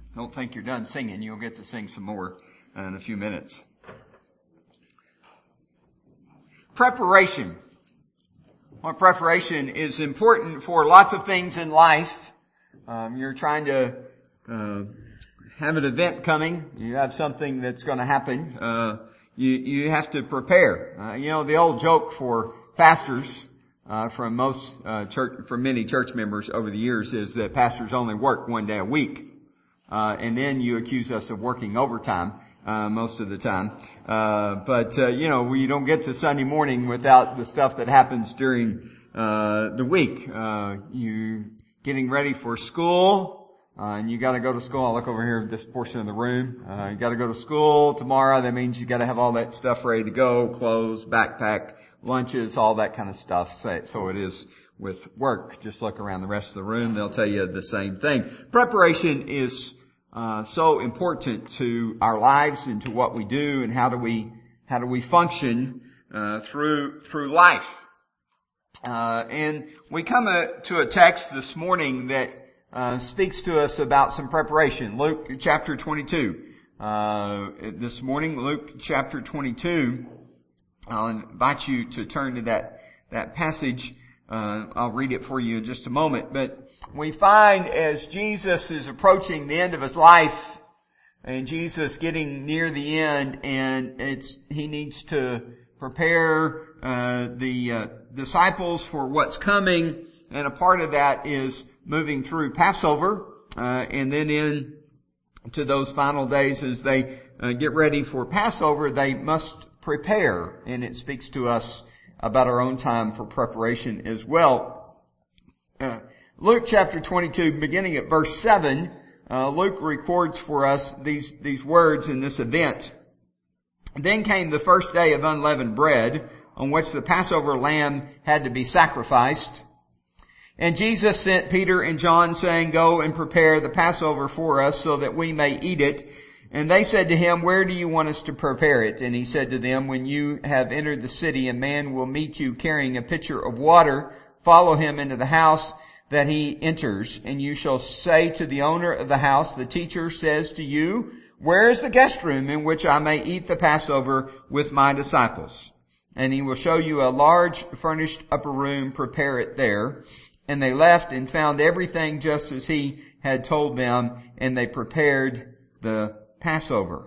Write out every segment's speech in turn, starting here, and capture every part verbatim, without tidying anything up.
Don't think you're done singing. You'll get to sing some more in a few minutes. Preparation. Well, preparation is important for lots of things in life. Um, you're trying to uh, have an event coming. You have something that's going to happen. Uh, you you have to prepare. Uh, you know, the old joke for pastors uh, from most uh, church, from many church members over the years is that pastors only work one day a week. Uh, and then you accuse us of working overtime, uh, most of the time. Uh, but, uh, you know, we don't get to Sunday morning without the stuff that happens during, uh, the week. Uh, you getting ready for school, uh, and you gotta go to school. I'll look over here at this portion of the room. Uh, you gotta go to school tomorrow. That means you gotta have all that stuff ready to go, clothes, backpack, lunches, all that kind of stuff. So it is with work. Just look around the rest of the room. They'll tell you the same thing. Preparation is Uh, so important to our lives and to what we do and how do we, how do we function, uh, through, through life. Uh, and we come a, to a text this morning that, uh, speaks to us about some preparation. Luke chapter twenty-two. Uh, this morning, Luke chapter twenty-two. I'll invite you to turn to that, that passage. Uh, I'll read it for you in just a moment, but we find as Jesus is approaching the end of His life and Jesus getting near the end and it's, He needs to prepare, uh, the, uh, disciples for what's coming, and a part of that is moving through Passover, uh, and then in to those final days as they uh, get ready for Passover, they must prepare, and it speaks to us about our own time for preparation as well. Uh, Luke chapter twenty-two, beginning at verse seven, uh, Luke records for us these, these words in this event. Then came the first day of unleavened bread, on which the Passover lamb had to be sacrificed. And Jesus sent Peter and John, saying, Go and prepare the Passover for us, so that we may eat it. And they said to him, Where do you want us to prepare it? And he said to them, When you have entered the city, a man will meet you carrying a pitcher of water. Follow him into the house that he enters, and you shall say to the owner of the house, The teacher says to you, Where is the guest room in which I may eat the Passover with my disciples? And he will show you a large furnished upper room. Prepare it there. And they left and found everything just as he had told them, and they prepared the Passover.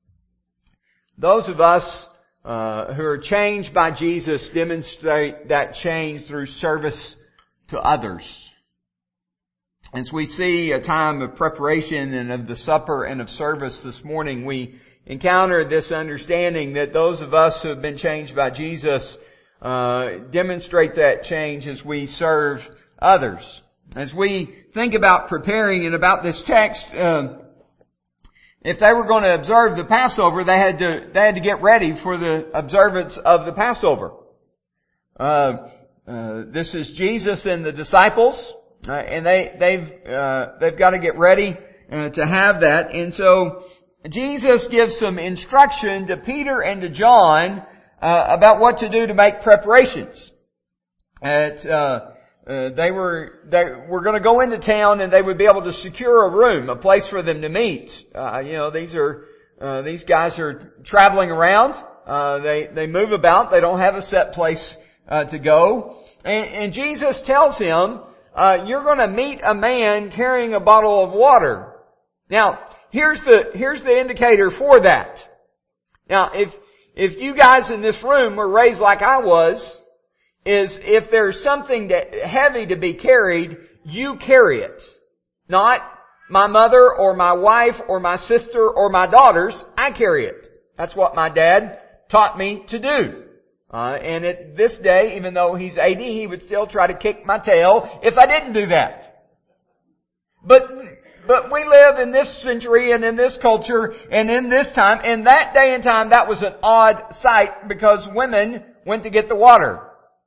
Those of us uh, who are changed by Jesus demonstrate that change through service to others. As we see a time of preparation and of the supper and of service this morning, we encounter this understanding that those of us who have been changed by Jesus uh, demonstrate that change as we serve others. As we think about preparing and about this text, uh, if they were going to observe the Passover, they had to they had to get ready for the observance of the Passover. Uh, uh, this is Jesus and the disciples, uh, and they they've uh, they've got to get ready uh, to have that. And so Jesus gives some instruction to Peter and to John uh, about what to do to make preparations. At uh, Uh, they were they were going to go into town and they would be able to secure a room, a place for them to meet. Uh, you know, these are uh, these guys are traveling around. Uh, they they move about. They don't have a set place uh, to go. And, and Jesus tells him, uh, "You're going to meet a man carrying a bottle of water." Now, here's the here's the indicator for that. Now, if if you guys in this room were raised like I was, is if there's something that heavy to be carried, you carry it. Not my mother or my wife or my sister or my daughters, I carry it. That's what my dad taught me to do. Uh, and at this day, even though he's eighty, he would still try to kick my tail if I didn't do that. But, but we live in this century and in this culture and in this time. In that day and time, that was an odd sight because women went to get the water.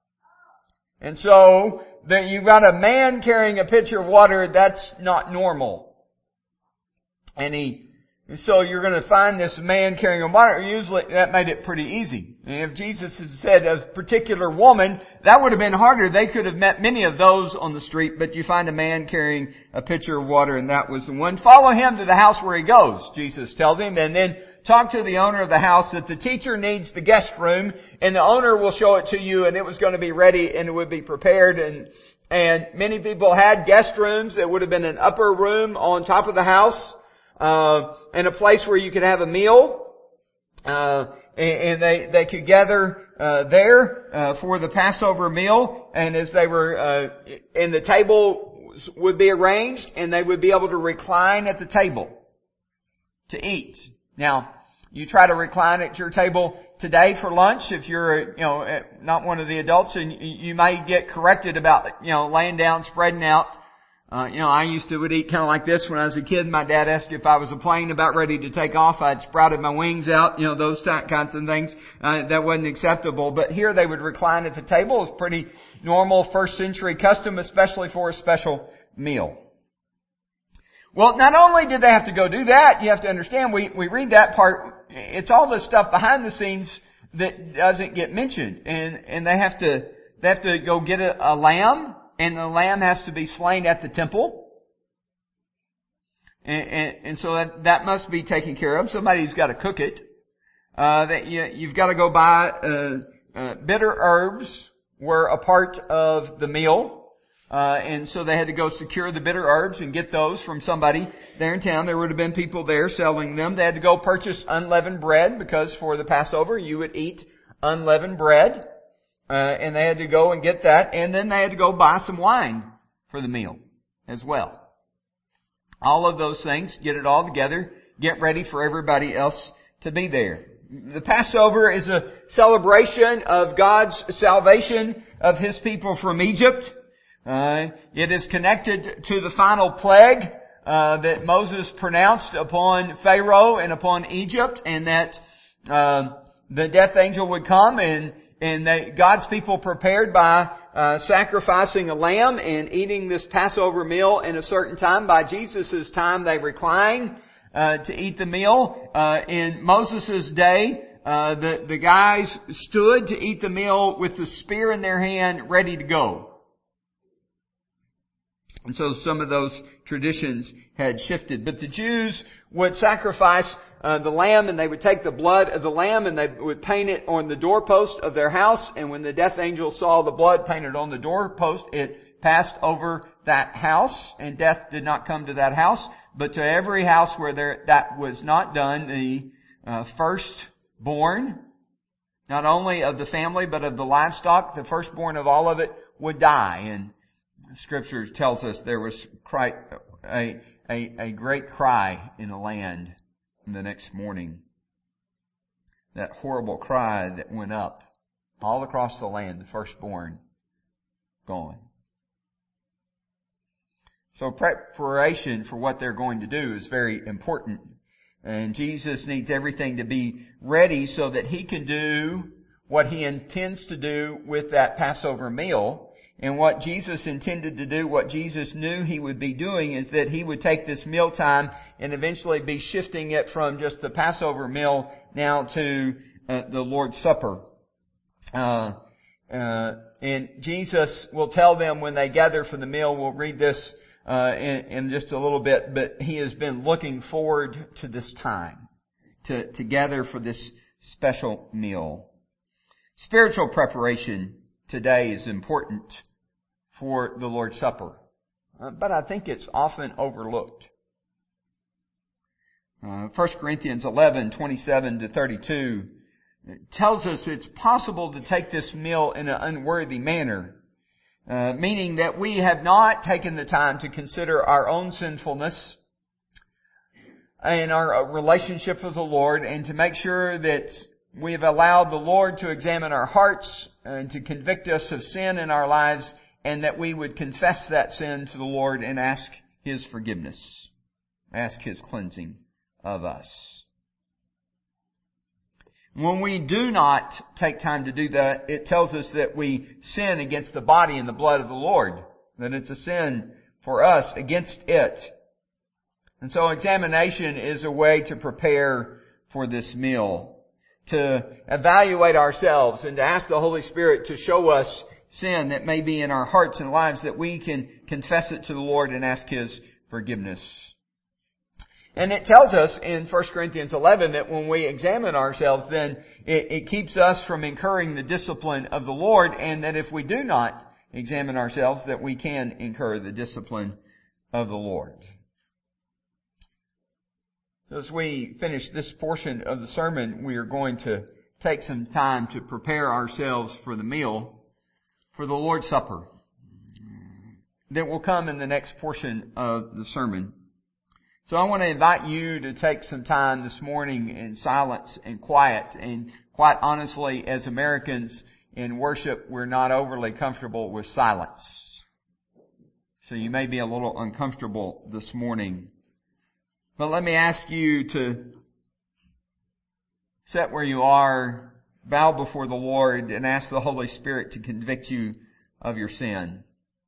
And so, that you've got a man carrying a pitcher of water, that's not normal. And he, And so you're going to find this man carrying a water. Usually that made it pretty easy. And if Jesus had said a particular woman, that would have been harder. They could have met many of those on the street, but you find a man carrying a pitcher of water, and that was the one. Follow him to the house where he goes, Jesus tells him, and then talk to the owner of the house that the teacher needs the guest room, and the owner will show it to you, and it was going to be ready, and it would be prepared. And and many people had guest rooms. It would have been an upper room on top of the house, uh, and a place where you could have a meal. Uh, and, and they they could gather uh, there uh, for the Passover meal. And as they were, uh, and the table would be arranged, and they would be able to recline at the table to eat. Now, you try to recline at your table today for lunch if you're, you know, not one of the adults, and you may get corrected about, you know, laying down, spreading out. Uh, you know, I used to would eat kind of like this when I was a kid. My dad asked if I was a plane about ready to take off, I'd sprouted my wings out, you know, those kinds of things. Uh, that wasn't acceptable. But here they would recline at the table. It's pretty normal first century custom, especially for a special meal. Well, not only did they have to go do that, you have to understand, we, we read that part, it's all the stuff behind the scenes that doesn't get mentioned. And, and they have to, they have to go get a, a lamb, and the lamb has to be slain at the temple. And, and, and so that, that must be taken care of. Somebody's got to cook it. Uh, that you, you've got to go buy, uh, uh, bitter herbs were a part of the meal. Uh, and so they had to go secure the bitter herbs and get those from somebody there in town. There would have been people there selling them. They had to go purchase unleavened bread, because for the Passover you would eat unleavened bread. Uh, and they had to go and get that. And then they had to go buy some wine for the meal as well. All of those things, get it all together, get ready for everybody else to be there. The Passover is a celebration of God's salvation of His people from Egypt. Uh, it is connected to the final plague uh, that Moses pronounced upon Pharaoh and upon Egypt, and that uh, the death angel would come, and and they, God's people prepared by uh, sacrificing a lamb and eating this Passover meal in a certain time. By Jesus' time, they recline uh, to eat the meal. Uh, in Moses' day, uh, the the guys stood to eat the meal with the spear in their hand, ready to go. And so some of those traditions had shifted. But the Jews would sacrifice uh, the lamb, and they would take the blood of the lamb and they would paint it on the doorpost of their house. And when the death angel saw the blood painted on the doorpost, it passed over that house, and death did not come to that house. But to every house where there, that was not done, the uh, firstborn, not only of the family but of the livestock, the firstborn of all of it would die. And Scripture tells us there was cry, a, a, a great cry in the land the next morning. That horrible cry that went up all across the land, the firstborn gone. So preparation for what they're going to do is very important. And Jesus needs everything to be ready so that He can do what He intends to do with that Passover meal. And what Jesus intended to do, what Jesus knew He would be doing, is that He would take this mealtime and eventually be shifting it from just the Passover meal now to uh, the Lord's Supper. Uh, uh, and Jesus will tell them when they gather for the meal, we'll read this uh, in, in just a little bit, but He has been looking forward to this time, to, to gather for this special meal. Spiritual preparation today is important for the Lord's Supper, uh, but I think it's often overlooked. Uh, First Corinthians eleven, twenty-seven to thirty-two tells us it's possible to take this meal in an unworthy manner, uh, meaning that we have not taken the time to consider our own sinfulness and our relationship with the Lord, and to make sure that we have allowed the Lord to examine our hearts and to convict us of sin in our lives, and that we would confess that sin to the Lord and ask His forgiveness, ask His cleansing of us. When we do not take time to do that, it tells us that we sin against the body and the blood of the Lord, that it's a sin for us against it. And so examination is a way to prepare for this meal, to evaluate ourselves and to ask the Holy Spirit to show us sin that may be in our hearts and lives, that we can confess it to the Lord and ask His forgiveness. And it tells us in First Corinthians eleven that when we examine ourselves, then it, it keeps us from incurring the discipline of the Lord, and that if we do not examine ourselves, that we can incur the discipline of the Lord. So as we finish this portion of the sermon, we are going to take some time to prepare ourselves for the meal, for the Lord's Supper, that will come in the next portion of the sermon. So I want to invite you to take some time this morning in silence and quiet. And quite honestly, as Americans in worship, we're not overly comfortable with silence. So you may be a little uncomfortable this morning. But let me ask you to sit where you are, bow before the Lord, and ask the Holy Spirit to convict you of your sin.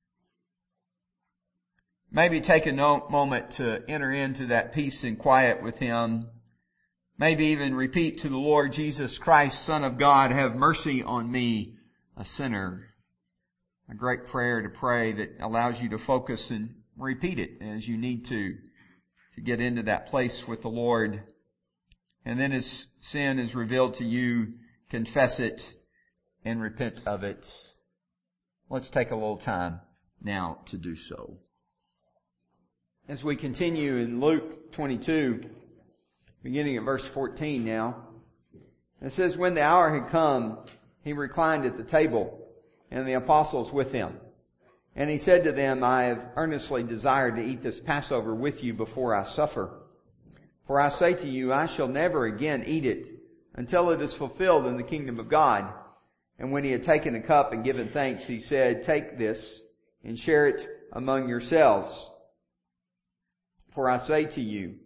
Maybe take a moment to enter into that peace and quiet with Him. Maybe even repeat to the Lord, Jesus Christ, Son of God, have mercy on me, a sinner. A great prayer to pray that allows you to focus and repeat it as you need to, to get into that place with the Lord. And then as sin is revealed to you, confess it and repent of it. Let's take a little time now to do so. As we continue in Luke twenty-two, beginning at verse fourteen now, it says, when the hour had come, He reclined at the table, and the apostles with Him. And He said to them, I have earnestly desired to eat this Passover with you before I suffer. For I say to you, I shall never again eat it until it is fulfilled in the kingdom of God. And when He had taken a cup and given thanks, He said, take this and share it among yourselves. For I say to you,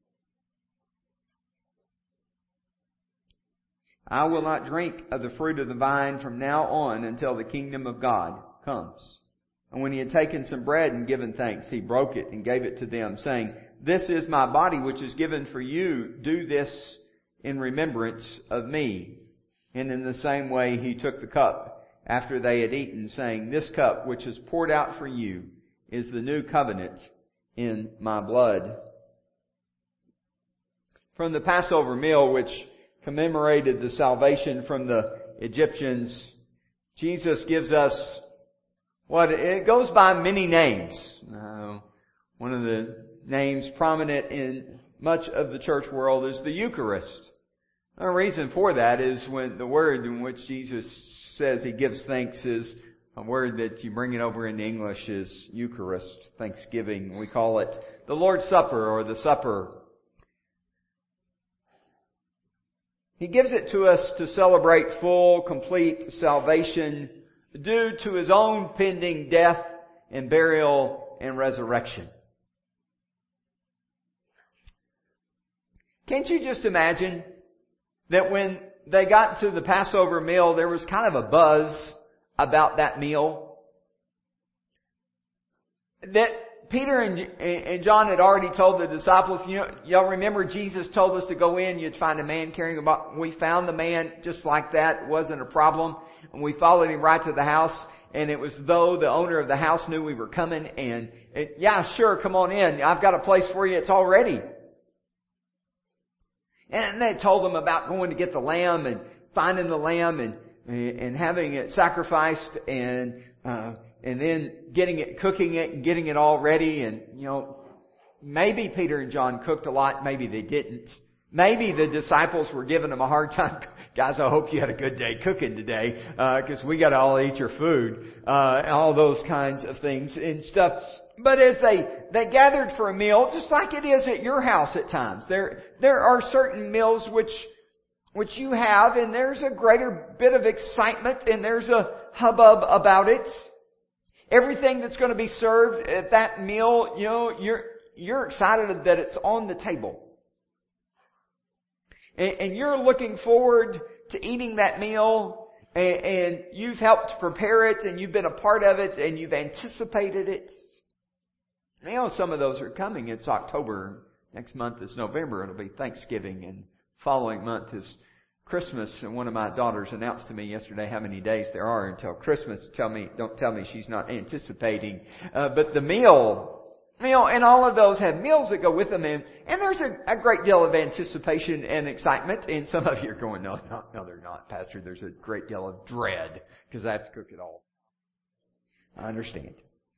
I will not drink of the fruit of the vine from now on until the kingdom of God comes. And when He had taken some bread and given thanks, He broke it and gave it to them, saying, this is my body which is given for you. Do this in remembrance of me. And in the same way He took the cup after they had eaten, saying, this cup which is poured out for you is the new covenant in my blood. From the Passover meal, which commemorated the salvation from the Egyptians, Jesus gives us what it goes by many names. Uh, one of the names prominent in much of the church world is the Eucharist. The reason for that is when the word in which Jesus says He gives thanks is a word that you bring it over into English is Eucharist, Thanksgiving. We call it the Lord's Supper or the Supper. He gives it to us to celebrate full, complete salvation due to His own pending death and burial and resurrection. Can't you just imagine that when they got to the Passover meal, there was kind of a buzz about that meal? That Peter and, and John had already told the disciples, you know, y'all remember Jesus told us to go in, you'd find a man carrying a box. We found the man just like that. It wasn't a problem. And we followed him right to the house. And it was though the owner of the house knew we were coming. And, it, yeah, sure, come on in. I've got a place for you. It's all ready. And they told them about going to get the lamb and finding the lamb and and having it sacrificed and uh, and then getting it, cooking it and getting it all ready. And, you know, maybe Peter and John cooked a lot. Maybe they didn't. Maybe the disciples were giving them a hard time. Guys, I hope you had a good day cooking today, because uh, we got to all eat your food, uh, and all those kinds of things and stuff. But as they, they gathered for a meal, just like it is at your house at times, there, there are certain meals which, which you have, and there's a greater bit of excitement, and there's a hubbub about it. Everything that's going to be served at that meal, you know, you're, you're excited that it's on the table. And, and you're looking forward to eating that meal, and, and you've helped prepare it, and you've been a part of it, and you've anticipated it. You know, some of those are coming. It's October. Next month is November. It'll be Thanksgiving. And following month is Christmas. And one of my daughters announced to me yesterday how many days there are until Christmas. Tell me, don't tell me she's not anticipating. Uh, but the meal, meal, and all of those have meals that go with them. And, and there's a, a great deal of anticipation and excitement. And some of you are going, no, no, no, they're not, Pastor. There's a great deal of dread because I have to cook it all. I understand.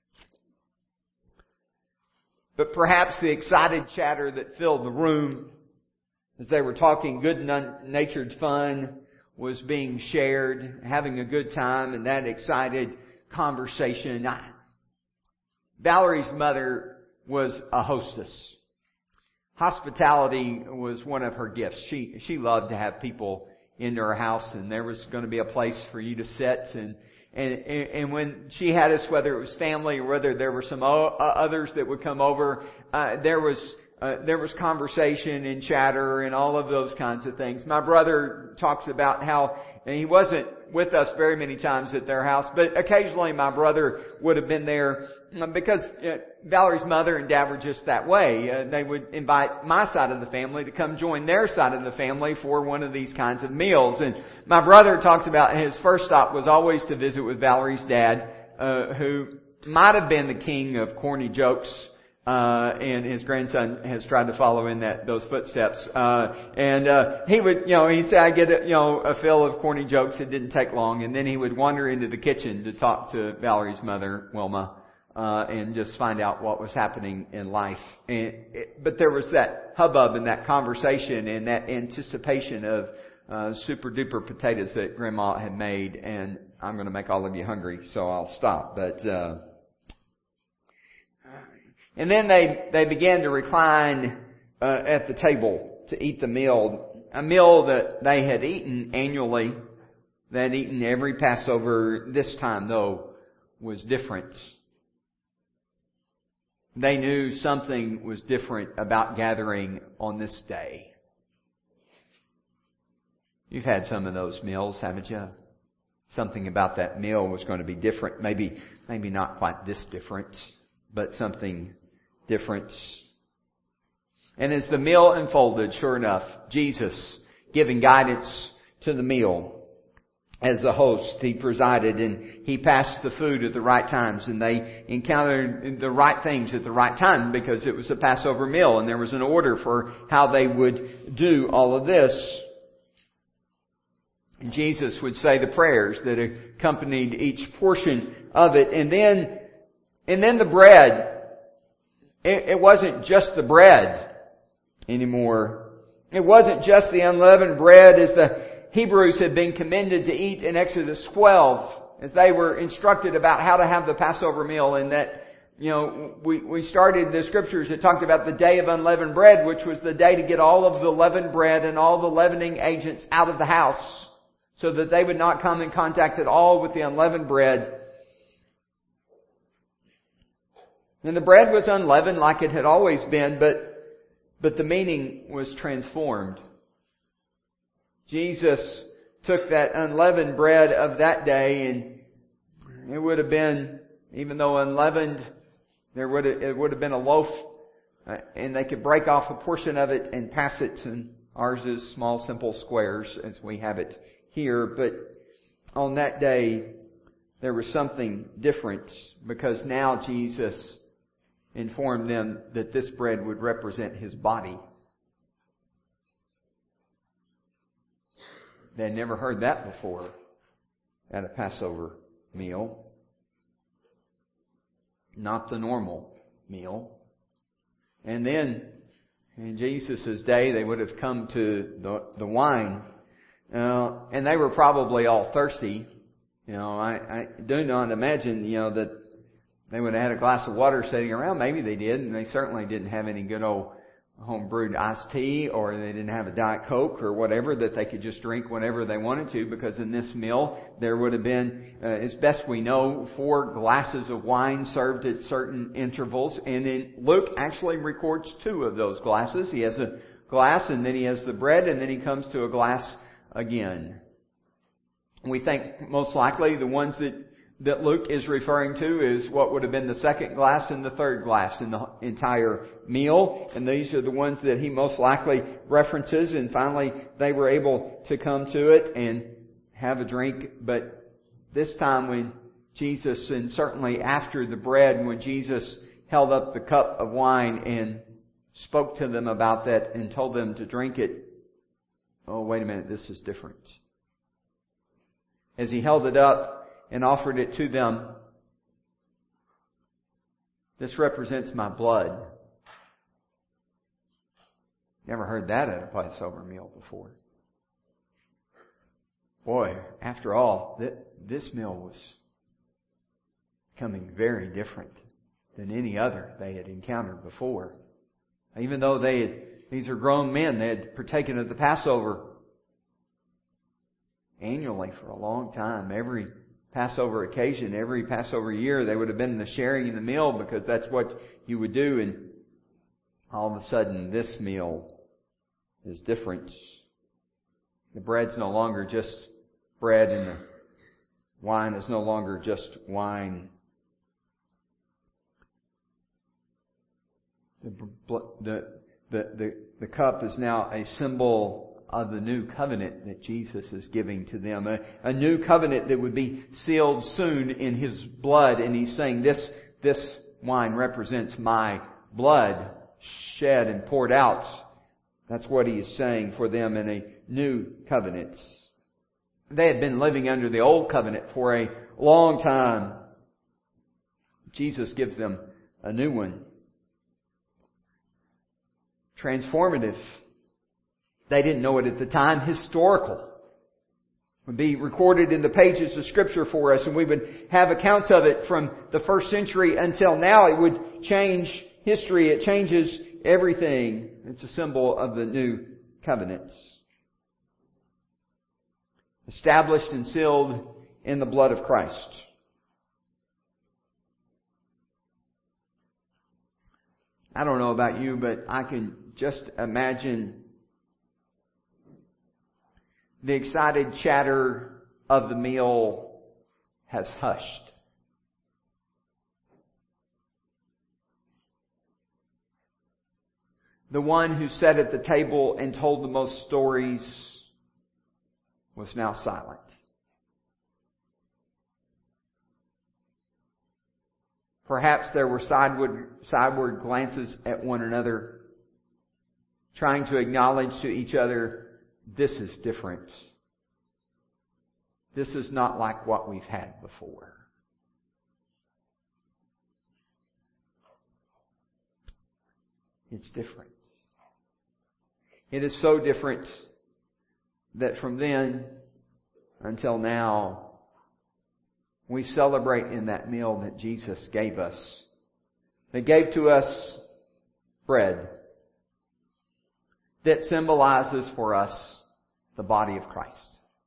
But perhaps the excited chatter that filled the room as they were talking good-natured fun was being shared, having a good time, and that excited conversation. I, Valerie's mother was a hostess. Hospitality was one of her gifts. She she loved to have people into her house, and there was going to be a place for you to sit. And and and when she had us, whether it was family or whether there were some others that would come over, uh, there was uh, there was conversation and chatter and all of those kinds of things. My brother talks about how, and he wasn't with us very many times at their house, but occasionally my brother would have been there because uh, Valerie's mother and dad were just that way. Uh, they would invite my side of the family to come join their side of the family for one of these kinds of meals. And my brother talks about his first stop was always to visit with Valerie's dad, uh, who might have been the king of corny jokes. Uh, and his grandson has tried to follow in that, those footsteps. Uh, and, uh, he would, you know, he said, I get, a, you know, a fill of corny jokes. It didn't take long. And then he would wander into the kitchen to talk to Valerie's mother, Wilma, uh, and just find out what was happening in life. And it, but there was that hubbub and that conversation and that anticipation of, uh, super duper potatoes that Grandma had made. And I'm going to make all of you hungry, so I'll stop. But, uh, And then they, they began to recline uh, at the table to eat the meal. A meal that they had eaten annually. They had eaten every Passover. This time, though, was different. They knew something was different about gathering on this day. You've had some of those meals, haven't you? Something about that meal was going to be different. Maybe, maybe not quite this different, but something different. And as the meal unfolded, sure enough, Jesus giving guidance to the meal. As the host, He presided and He passed the food at the right times, and they encountered the right things at the right time because it was a Passover meal and there was an order for how they would do all of this. And Jesus would say the prayers that accompanied each portion of it. And then, and then the bread. It wasn't just the bread anymore. It wasn't just the unleavened bread as the Hebrews had been commended to eat in Exodus twelve, as they were instructed about how to have the Passover meal. And that, you know, we, we started the scriptures that talked about the day of unleavened bread, which was the day to get all of the leavened bread and all the leavening agents out of the house so that they would not come in contact at all with the unleavened bread. And the bread was unleavened like it had always been, but, but the meaning was transformed. Jesus took that unleavened bread of that day, and it would have been, even though unleavened, there would have, it would have been a loaf, uh, and they could break off a portion of it and pass it. And ours is small, simple squares as we have it here. But on that day, there was something different because now Jesus informed them that this bread would represent His body. They had never heard that before at a Passover meal. Not the normal meal. And then, in Jesus' day, they would have come to the, the wine. Uh, and they were probably all thirsty. You know, I, I do not imagine, you know, that they would have had a glass of water sitting around. Maybe they did, and they certainly didn't have any good old home-brewed iced tea, or they didn't have a Diet Coke or whatever that they could just drink whenever they wanted to, because in this meal there would have been, uh, as best we know, four glasses of wine served at certain intervals. And then Luke actually records two of those glasses. He has a glass, and then he has the bread, and then he comes to a glass again. We think most likely the ones that that Luke is referring to is what would have been the second glass and the third glass in the entire meal. And these are the ones that he most likely references. And finally, they were able to come to it and have a drink. But this time when Jesus, and certainly after the bread, when Jesus held up the cup of wine and spoke to them about that and told them to drink it, oh, wait a minute, this is different. As he held it up and offered it to them, this represents my blood. Never heard that at a Passover meal before. Boy, after all, th- this meal was becoming very different than any other they had encountered before. Even though they had, these are grown men, they had partaken of the Passover annually for a long time. Every Passover occasion, every Passover year, they would have been the sharing in the meal because that's what you would do. And all of a sudden, this meal is different. The bread's no longer just bread and the wine is no longer just wine. The, the, the, the, the cup is now a symbol of the new covenant that Jesus is giving to them. A, a new covenant that would be sealed soon in His blood. And He's saying this, this wine represents my blood shed and poured out. That's what He is saying for them in a new covenant. They had been living under the old covenant for a long time. Jesus gives them a new one. Transformative. They didn't know it at the time. Historical. It would be recorded in the pages of Scripture for us, and we would have accounts of it from the first century until now. It would change history. It changes everything. It's a symbol of the new covenants. Established and sealed in the blood of Christ. I don't know about you, but I can just imagine the excited chatter of the meal has hushed. The one who sat at the table and told the most stories was now silent. Perhaps there were sideward, sideward glances at one another, trying to acknowledge to each other, this is different. This is not like what we've had before. It's different. It is so different that from then until now, we celebrate in that meal that Jesus gave us. That gave to us bread that symbolizes for us the body of Christ.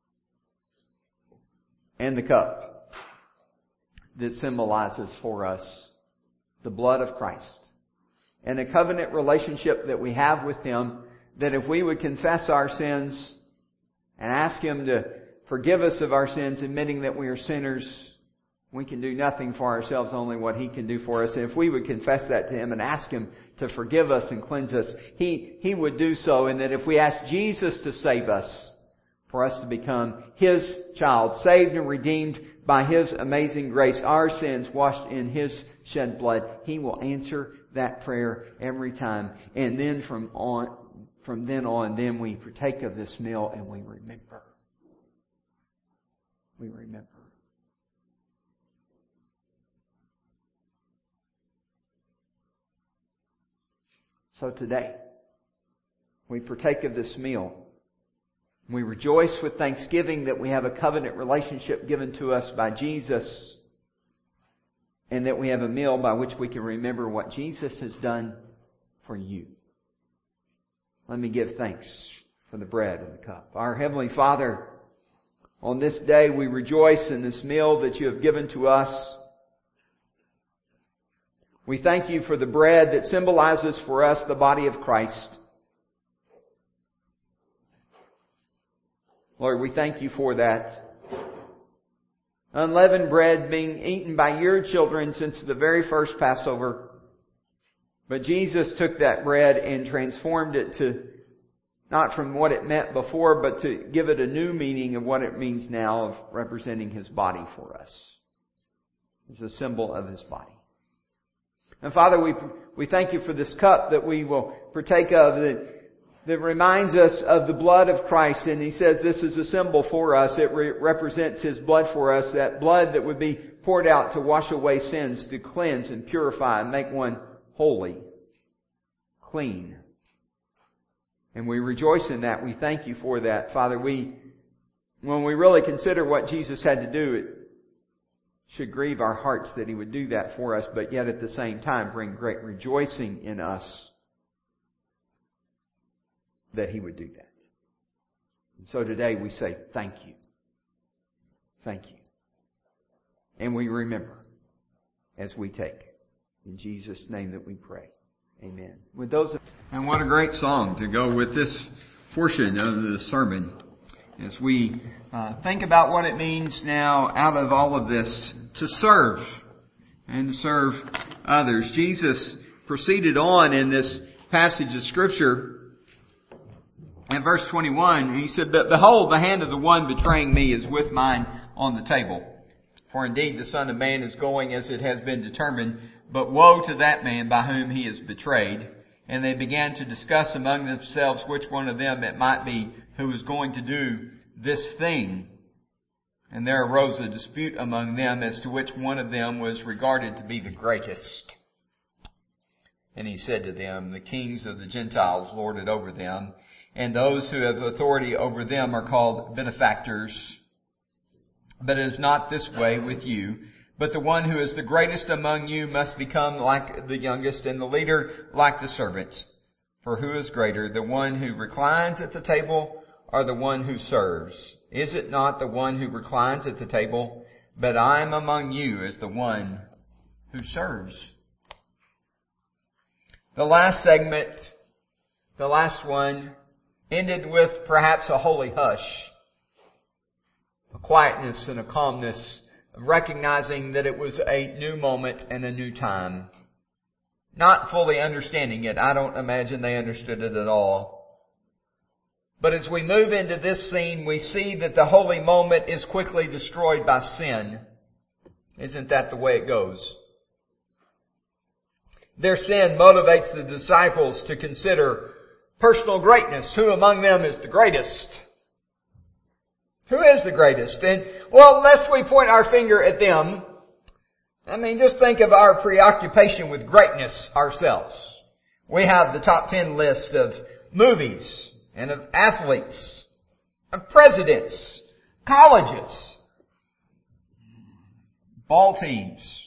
And the cup that symbolizes for us the blood of Christ. And a covenant relationship that we have with Him, that if we would confess our sins and ask Him to forgive us of our sins, admitting that we are sinners, we can do nothing for ourselves, only what He can do for us. And if we would confess that to Him and ask Him to forgive us and cleanse us, He, He would do so. And that if we ask Jesus to save us, for us to become His child, saved and redeemed by His amazing grace, our sins washed in His shed blood, He will answer that prayer every time. And then from on, from then on, then we partake of this meal and we remember. We remember. So today, we partake of this meal. We rejoice with thanksgiving that we have a covenant relationship given to us by Jesus, and that we have a meal by which we can remember what Jesus has done for you. Let me give thanks for the bread and the cup. Our Heavenly Father, on this day we rejoice in this meal that You have given to us. We thank You for the bread that symbolizes for us the body of Christ. Lord, we thank You for that. unleavened bread being eaten by your children since the very first Passover. But Jesus took that bread and transformed it to, not from what it meant before, but to give it a new meaning of what it means now of representing His body for us. It's a symbol of His body. And Father, we we thank You for this cup that we will partake of that, that reminds us of the blood of Christ. And He says this is a symbol for us. It re- represents His blood for us, that blood that would be poured out to wash away sins, to cleanse and purify and make one holy, clean. And we rejoice in that. We thank You for that. Father, we, when we really consider what Jesus had to do, it should grieve our hearts that He would do that for us, but yet at the same time bring great rejoicing in us that He would do that. And so today we say, thank You. Thank You. And we remember as we take. In Jesus' name that we pray. Amen. With those, and what a great song to go with this portion of the sermon as we uh, think about what it means now out of all of this to serve and to serve others. Jesus proceeded on in this passage of Scripture in verse twenty-one. He said, "But behold, the hand of the one betraying me is with mine on the table. For indeed the Son of Man is going as it has been determined, but woe to that man by whom He is betrayed." And they began to discuss among themselves which one of them it might be who was going to do this thing. And there arose a dispute among them as to which one of them was regarded to be the greatest. And He said to them, "The kings of the Gentiles lord it over them, and those who have authority over them are called benefactors. But it is not this way with you. But the one who is the greatest among you must become like the youngest, and the leader like the servant. For who is greater, the one who reclines at the table or the one who serves? Is it not the one who reclines at the table? But I am among you as the one who serves." The last segment, the last one, ended with perhaps a holy hush, a quietness and a calmness of recognizing that it was a new moment and a new time. Not fully understanding it. I don't imagine they understood it at all. But as we move into this scene, we see that the holy moment is quickly destroyed by sin. Isn't that the way it goes? Their sin motivates the disciples to consider personal greatness. Who among them is the greatest? Who is the greatest? And, well, lest we point our finger at them, I mean, just think of our preoccupation with greatness ourselves. We have the top ten list of movies and of athletes, of presidents, colleges, ball teams,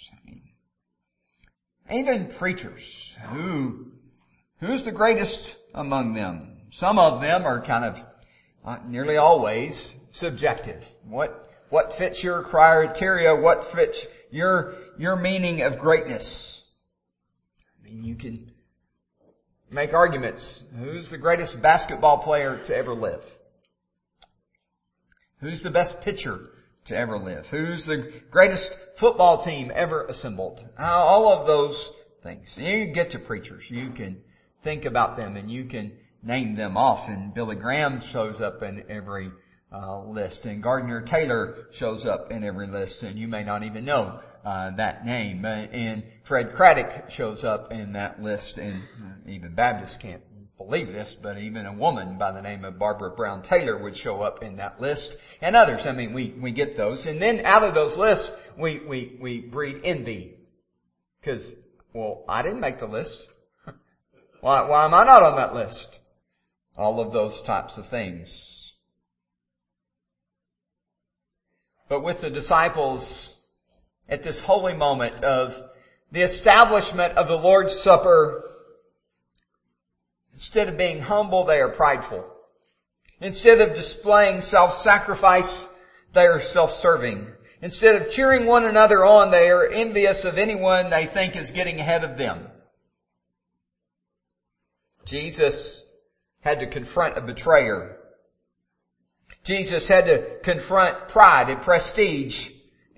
even preachers. Who, who's the greatest among them? Some of them are kind of, uh, nearly always, subjective. What what fits your criteria? What fits your your meaning of greatness? I mean, you can make arguments. Who's the greatest basketball player to ever live? Who's the best pitcher to ever live? Who's the greatest football team ever assembled? All of those things. You get to preachers. You can think about them and you can name them off. And Billy Graham shows up in every Uh, list, and Gardner Taylor shows up in every list, and you may not even know uh, that name. Uh, and Fred Craddock shows up in that list, and uh, even Baptists can't believe this, but even a woman by the name of Barbara Brown Taylor would show up in that list, and others. I mean, we we get those, and then out of those lists, we we we breed envy, because well, I didn't make the list. why why am I not on that list? All of those types of things. But with the disciples, at this holy moment of the establishment of the Lord's Supper, instead of being humble, they are prideful. Instead of displaying self-sacrifice, they are self-serving. Instead of cheering one another on, they are envious of anyone they think is getting ahead of them. Jesus had to confront a betrayer. Jesus had to confront pride and prestige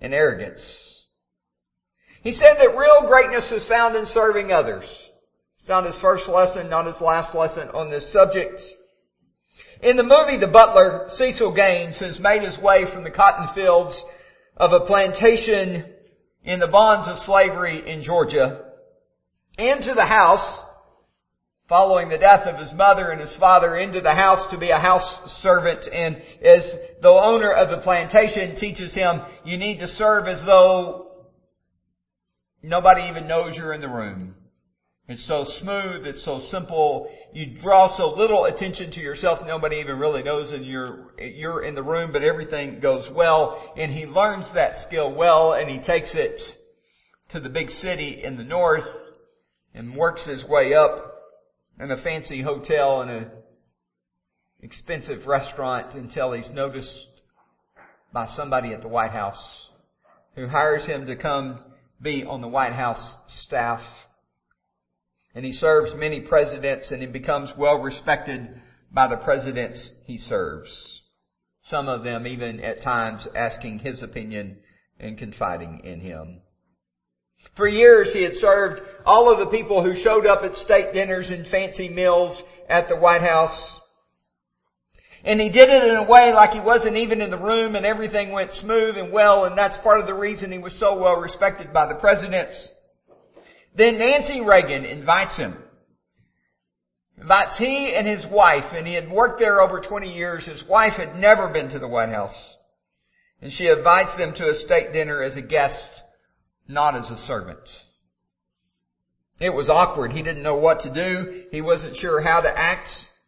and arrogance. He said that real greatness is found in serving others. It's not his first lesson, not his last lesson on this subject. In the movie The Butler, Cecil Gaines has made his way from the cotton fields of a plantation in the bonds of slavery in Georgia into the house, following the death of his mother and his father, into the house to be a house servant. And as the owner of the plantation teaches him, you need to serve as though nobody even knows you're in the room. It's so smooth, it's so simple, you draw so little attention to yourself, nobody even really knows that you're, you're in the room, but everything goes well. And he learns that skill well, and he takes it to the big city in the north and works his way up in a fancy hotel and an expensive restaurant until he's noticed by somebody at the White House who hires him to come be on the White House staff. And he serves many presidents, and he becomes well respected by the presidents he serves. Some of them even at times asking his opinion and confiding in him. For years he had served all of the people who showed up at state dinners and fancy meals at the White House. And he did it in a way like he wasn't even in the room, and everything went smooth and well, and that's part of the reason he was so well respected by the presidents. Then Nancy Reagan invites him. Invites he and his wife, and he had worked there over twenty years. His wife had never been to the White House. And she invites them to a state dinner as a guest, not as a servant. It was awkward. He didn't know what to do. He wasn't sure how to act.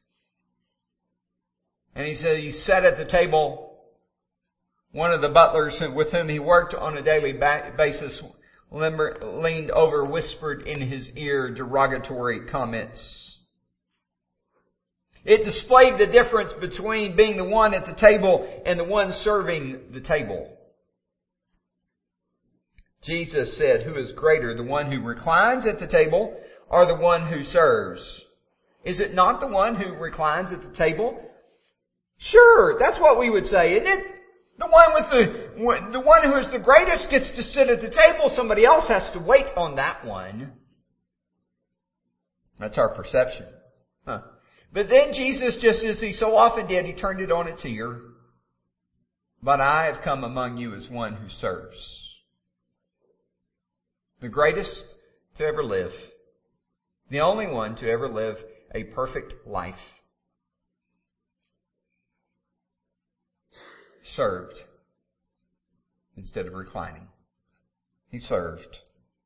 And he said he sat at the table. One of the butlers with whom he worked on a daily basis leaned over, whispered in his ear derogatory comments. It displayed the difference between being the one at the table and the one serving the table. Jesus said, who is greater, the one who reclines at the table or the one who serves? Is it not the one who reclines at the table? Sure, that's what we would say, isn't it? The one with the, the one who is the greatest gets to sit at the table. Somebody else has to wait on that one. That's our perception. Huh. But then Jesus, just as he so often did, he turned it on its ear. But I have come among you as one who serves. The greatest to ever live. The only one to ever live a perfect life. Served instead of reclining. He served.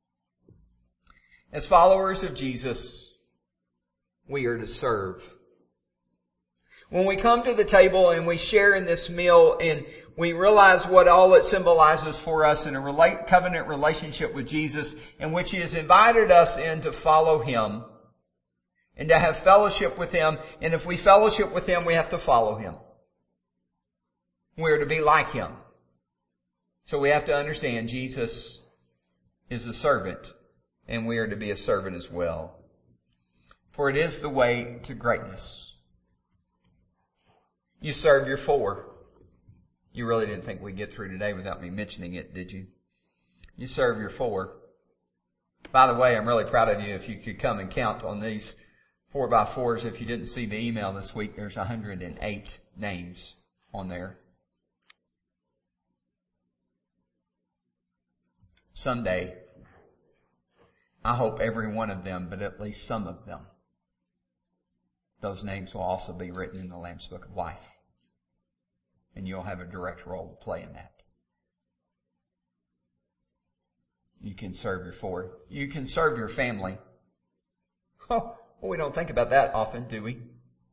As followers of Jesus, we are to serve. When we come to the table and we share in this meal and we realize what all it symbolizes for us in a relate, covenant relationship with Jesus, in which He has invited us in to follow Him and to have fellowship with Him. And if we fellowship with Him, we have to follow Him. We're to be like Him. So we have to understand Jesus is a servant, and we are to be a servant as well. For it is the way to greatness. You serve your four. You really didn't think we'd get through today without me mentioning it, did you? You serve your four. By the way, I'm really proud of you if you could come and count on these four by fours. If you didn't see the email this week, there's one hundred eight names on there. Someday, I hope every one of them, but at least some of them, those names will also be written in the Lamb's Book of Life. And you'll have a direct role to play in that. You can serve your four. You can serve your family. Oh, well, we don't think about that often, do we?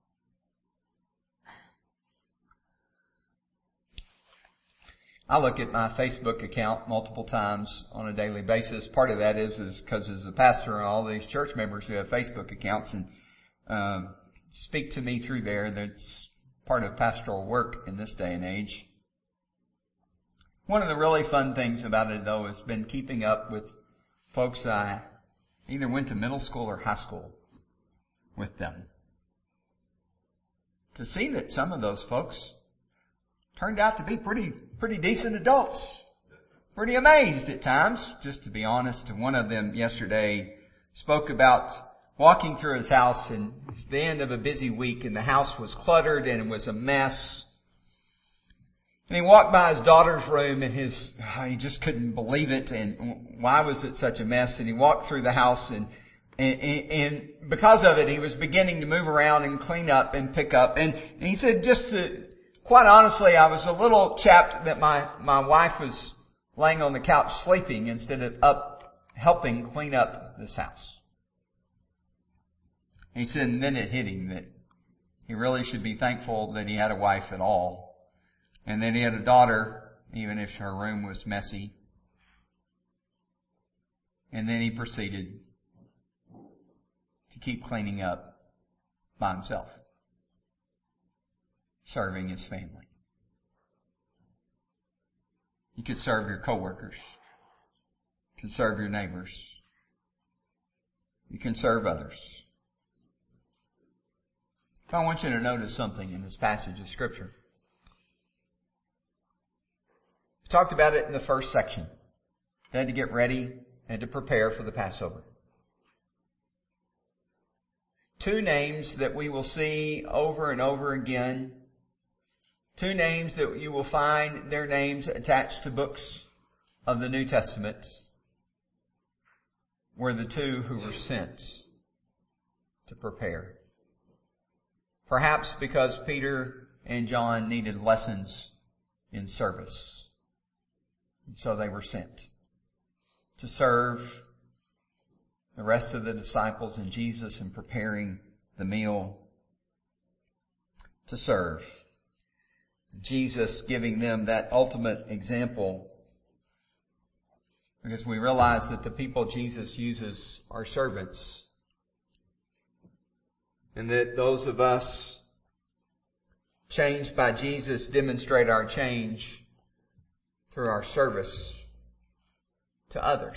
I look at my Facebook account multiple times on a daily basis. Part of that is is because as a pastor and all these church members who have Facebook accounts and um, speak to me through there, that's part of pastoral work in this day and age. One of the really fun things about it, though, has been keeping up with folks I either went to middle school or high school with them. To see that some of those folks turned out to be pretty pretty decent adults. pretty amazed at times, just to be honest. One of them yesterday spoke about walking through his house, and it was the end of a busy week, and the house was cluttered and it was a mess. And he walked by his daughter's room, and his he just couldn't believe it, and why was it such a mess? And he walked through the house, and and, and because of it, he was beginning to move around and clean up and pick up. And, and he said, just to, quite honestly, I was a little chapped that my my wife was laying on the couch sleeping instead of up helping clean up this house. He said, and then it hit him that he really should be thankful that he had a wife at all, and that he had a daughter, even if her room was messy. And then he proceeded to keep cleaning up by himself, serving his family. You could serve your coworkers. You can serve your neighbors. You can serve others. I want you to notice something in this passage of Scripture. We talked about it in the first section. They had to get ready and to prepare for the Passover. Two names that we will see over and over again. Two names that you will find their names attached to books of the New Testament were the two who were sent to prepare. Perhaps because Peter and John needed lessons in service. And so they were sent to serve the rest of the disciples and Jesus in preparing the meal. To serve. Jesus giving them that ultimate example. Because we realize that the people Jesus uses are servants. And that those of us changed by Jesus demonstrate our change through our service to others.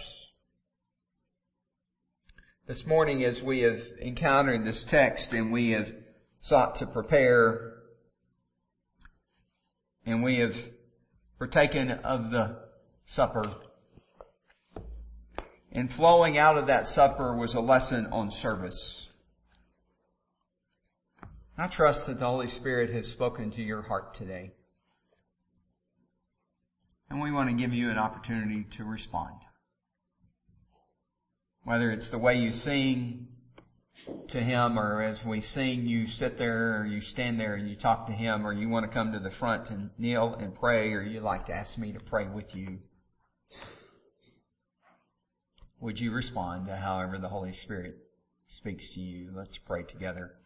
This morning, as we have encountered this text and we have sought to prepare and we have partaken of the supper, and flowing out of that supper was a lesson on service. I trust that the Holy Spirit has spoken to your heart today. And we want to give you an opportunity to respond. Whether it's the way you sing to Him, or as we sing, you sit there, or you stand there and you talk to Him, or you want to come to the front and kneel and pray, or you'd like to ask me to pray with you. Would you respond to however the Holy Spirit speaks to you? Let's pray together.